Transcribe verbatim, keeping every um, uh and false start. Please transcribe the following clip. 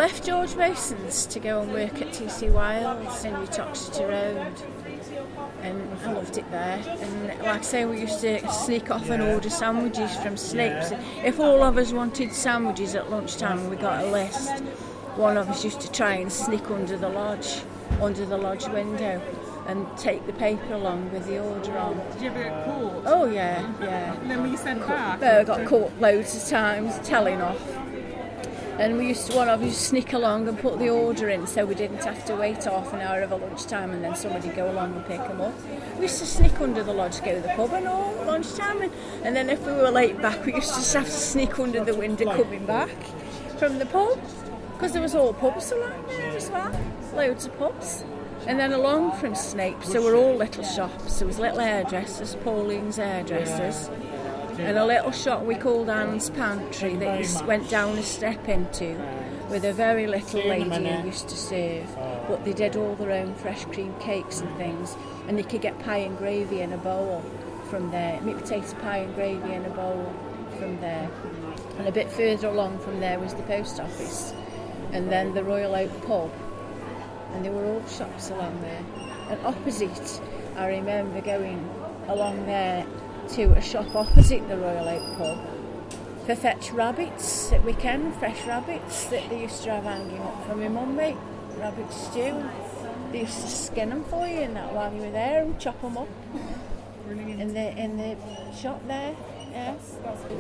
left George Mason's to go and work at T C Wilds in Uttoxeter Road, and I loved it there. And like I say, we used to sneak off and order sandwiches from Snipes. If all of us wanted sandwiches at lunchtime, we got a list. One of us used to try and sneak under the lodge, under the lodge window, and take the paper along with the order on. Did you ever get caught? Oh yeah, yeah. And then were you sent back? No, I got caught loads of times, telling off. And we used to, one of us sneak along and put the order in, so we didn't have to wait half an hour of a lunchtime and then somebody go along and pick them up. We used to sneak under the lodge, go to the pub and all lunchtime, and, and then if we were late back, we used to just have to sneak under the window coming back from the pub, because there was all pubs along there as well, loads of pubs. And then along from Snipes, there were all little shops. There was little hairdressers, Pauline's Hairdressers, and a little shop we called Anne's Pantry that you went down a step into, with a very little lady who used to serve, but they did all their own fresh cream cakes and things, and you could get pie and gravy in a bowl from there, meat potato pie and gravy in a bowl from there. And a bit further along from there was the post office, and then the Royal Oak pub, and there were all shops along there. And opposite, I remember going along there to a shop opposite the Royal Oak pub for fetch rabbits at weekend, fresh rabbits that they used to have hanging up for my mum, mate, rabbit stew. They used to skin them for you and that while you were there and chop them up in the in the shop there. Yeah.